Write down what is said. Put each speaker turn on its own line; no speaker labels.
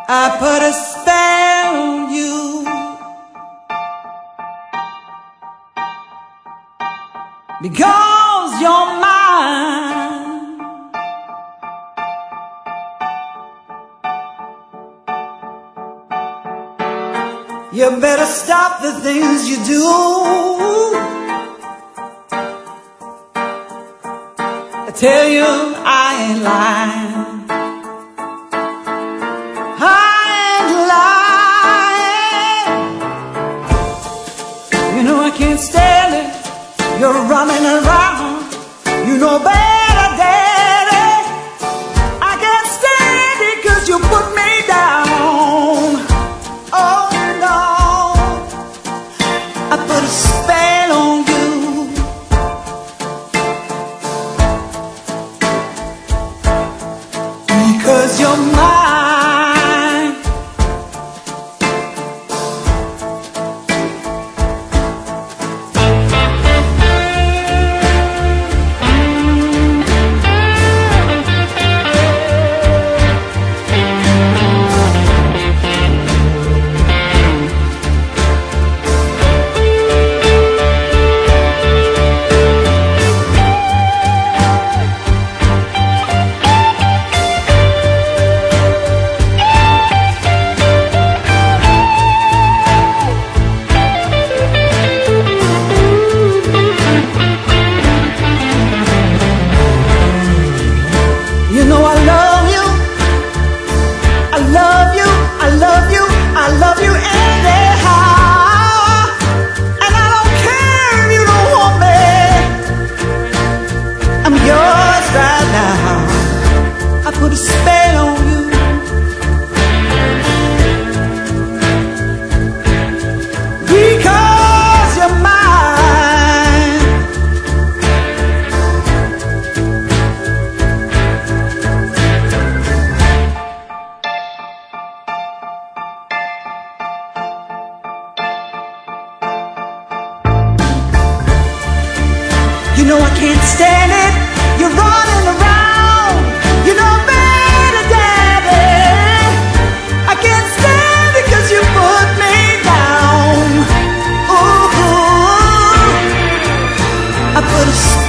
I put a spell on you, because you're mine. You better stop the things you do. I tell you I ain't lying. I can't stand it, you're running around, you know better, daddy. I can't stand it 'cause you put me down. Oh no, I put a spell on you, because you're mine. I love you anyhow, and I don't care if you don't want me. I'm yours right now. I put a spell on you, because you're mine. You know I can't stand it, you're running around, you know better, daddy. I can't stand it 'cause you put me down. Ooh, I put a